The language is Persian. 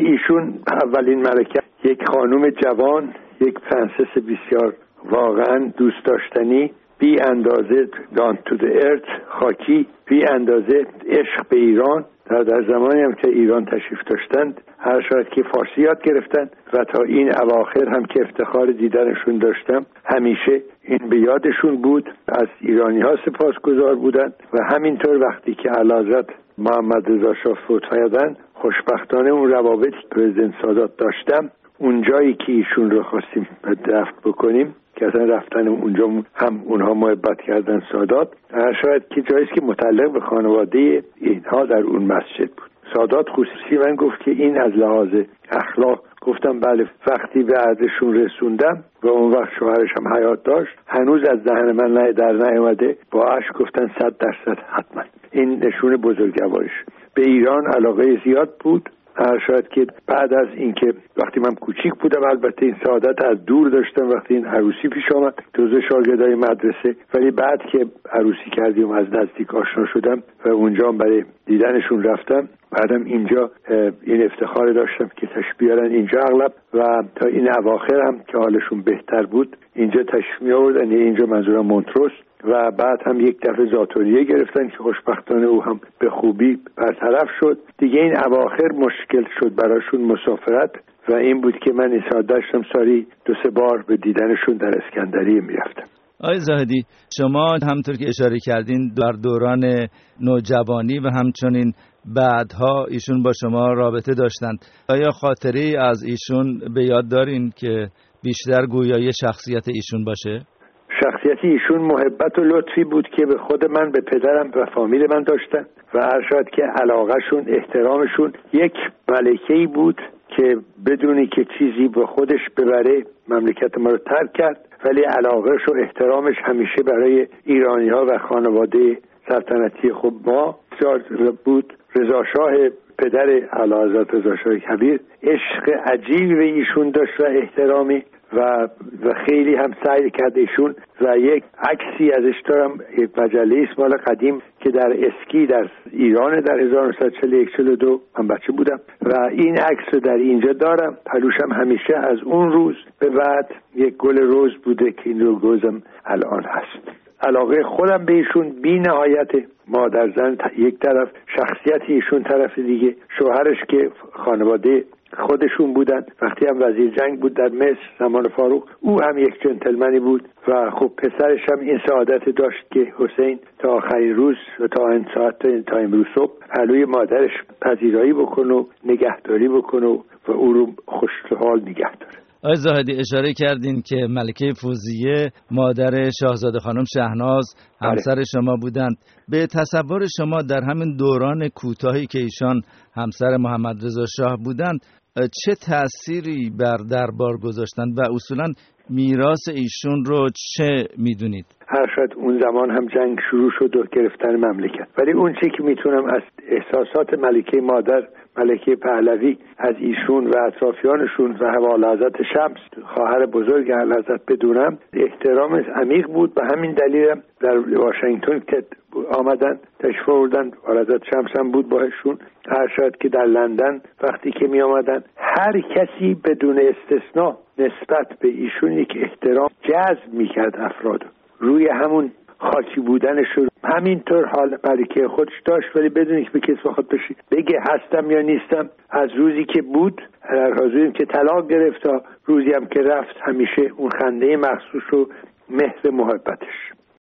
ایشون اولین ملکه یک خانم جوان، یک پرنسس بسیار واقعا دوست داشتنی، بی اندازه down to the earth، خاکی، بی اندازه عشق به ایران. در زمانی هم که ایران تشریف داشتند هر شاید که فارسی یاد گرفتند و تا این اواخر هم که افتخار دیدنشون داشتم همیشه این به یادشون بود، از ایرانی ها سپاسگزار بودند. و همینطور وقتی که اعلیحضرت محمد رضا شاه فوت کردند، خوشبختانه اون روابط پرزیدنت سادات داشتم. اون جایی که ایشون رو خواستیم دفن بکنیم که اصلا رفتن اونجا هم اونها محبت کردن سادات، هر شاید که جاییست که متعلق به خانواده اینها در اون مسجد بود. سادات خصوصی من گفت که این از لحاظ اخلاق، گفتم بله. وقتی به عهدشون رسوندم و اون وقت شوهرش هم حیات داشت، هنوز از دهن من در نیامده، با اشک گفتن 100% حتما. این نشون بزرگواریش. به ایران علاقه زیاد بود. هر شاید که بعد از اینکه وقتی من کوچیک بودم، البته این سعادت از دور داشتم وقتی این عروسی پیش آمد، جزو شاگردای مدرسه، ولی بعد که عروسی کردیم از نزدیک آشنا شدم و اونجا برای دیدنشون رفتم. بعدم اینجا این افتخار داشتم که تشریف بیارن اینجا اغلب، و تا این اواخر هم که حالشون بهتر بود اینجا تشریف می آوردن. اینجا منظورم مونتروس. و بعد هم یک دفعه زاتوریه گرفتن که خوشبختانه او هم به خوبی برطرف شد. دیگه این اواخر مشکل شد براشون مسافرت و این بود که من این داشتم سالی 2-3 بار به دیدنشون در اسکندریه میرفتم. آقای زاهدی، شما همطور که اشاره کردین در دوران نوجوانی و همچنین بعدها ایشون با شما رابطه داشتند. آیا خاطری از ایشون به یاد دارین که بیشتر گویای شخصیت ایشون باشه؟ شخصیت ایشون محبت و لطفی بود که به خود من، به پدرم و فامیل من داشتن و هر شاید که علاقهشون، احترامشون یک ملکه‌ای بود که بدونی که چیزی به خودش ببره مملکت ما رو ترک کرد، ولی علاقهش و احترامش همیشه برای ایرانی‌ها و خانواده سلطنتی خود ما بسیار بود. رضا شاه پدر اعلیحضرت رضا شاه کبیر عشق عجیبی به ایشون داشت و احترامی و خیلی هم سعی کرد ایشون. و یک عکسی ازش دارم، یک مجله است مال قدیم که در اسکی در ایران در 1941-42 من بچه بودم و این عکس رو در اینجا دارم. پلوشم همیشه از اون روز به بعد یک گل رز بوده که این رو گذم الان هست. علاقه خودم به ایشون بی نهایت. مادر زن یک طرف، شخصیت ایشون طرف دیگه، شوهرش که خانواده خودشون بودن. وقتی هم وزیر جنگ بود در مصر زمان فاروق، او هم یک جنتلمنی بود و خب پسرش هم این سعادت داشت که حسین تا آخرین روز و تا این ساعت تا امروز صبح پهلوی مادرش پذیرایی بکنه و نگهداری بکنه و او رو خوشحال نگه داره. آقای زاهدی، اشاره کردین که ملکه فوزیه مادر شاهزاده خانم شهناز همسر شما بودند. به تصور شما در همین دوران کوتاهی که ایشان همسر محمد رضا شاه بودند چه تأثیری بر دربار گذاشتند و اصولاً میراث ایشون رو چه میدونید؟ هر شاید اون زمان هم جنگ شروع شد و گرفتن مملکت، ولی اون چی که میتونم از احساسات ملکه مادر، ملکه پهلوی، از ایشون و اطرافیانشون و اعلیحضرت شمس خواهر بزرگ اعلیحضرت بدونم، احترام عمیق بود. به همین دلیل در واشنگتن که آمدن تشریف آوردن، اعلیحضرت شمس هم بود باهاشون. هر شاید که در لندن وقتی که می آمدن هر کسی بدون استثناء نسبت به ایشون یک احترام جذب میکرد افراد. روی همون خاکی بودنش رو همینطور حال ملکه خودش داشت، ولی بدون که به کسی بخواد بگه هستم یا نیستم. از روزی که بود، هر روزی که طلاق گرفت تا روزی هم که رفت، همیشه اون خنده مخصوص و مهر محبتش.